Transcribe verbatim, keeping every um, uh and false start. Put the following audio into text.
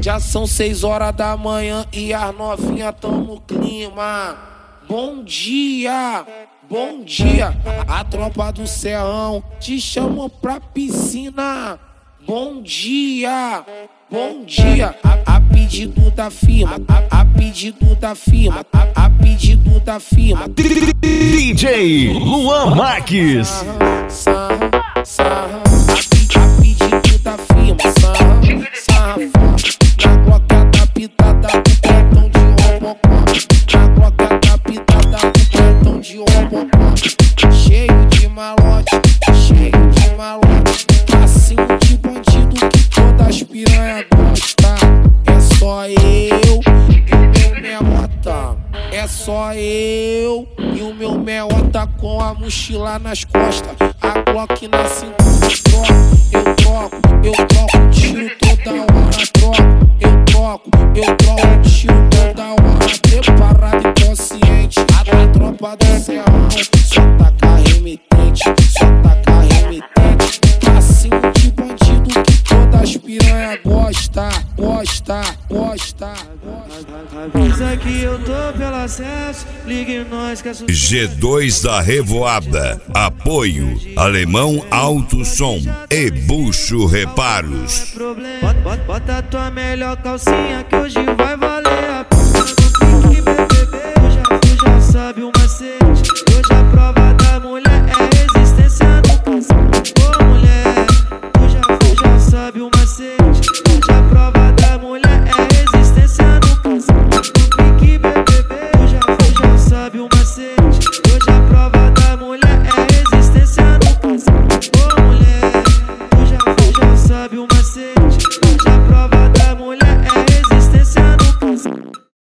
Já são seis horas da manhã e as novinhas tão no clima. Bom dia, bom dia. A tropa do Serrão te chamou pra piscina. Bom dia, bom dia. A, a pedido da firma, a, a pedido da firma, a, a pedido da firma. D J Luan Marques. Sarra, sarra, a pedido da firma. Sarra, sarra, na gloca da pitada do cartão de robocó. Na gloca da pitada do cartão de robocó. Cheio de malote, cheio de malote. Passinho de bandido que todas as piranha gosta. É só eu e o meu meota. É só eu e o meu meota com a mochila nas costas. A Glock na cintura. Eu troco, eu troco tiro toda hora. Troco, eu troco, eu troco tiro toda hora. Preparado e consciente. A, a tropa do Serrão só taca remetente, só taca remetente. Passinho de bandido que todas as piranha gosta, gosta, gosta, gosta. Avisa que eu tô pelo acesso, ligue nós que é G dois da Revoada. Apoio Alemão Alto Som e Bucho Reparos. Bota, bota, bota a tua melhor calcinha que hoje vai valer a pena do pique, bebê. Tu já, tu já sabe o macete. Hoje a prova da mulher é resistência no caso. Ô mulher, tu já, tu já sabe o macete.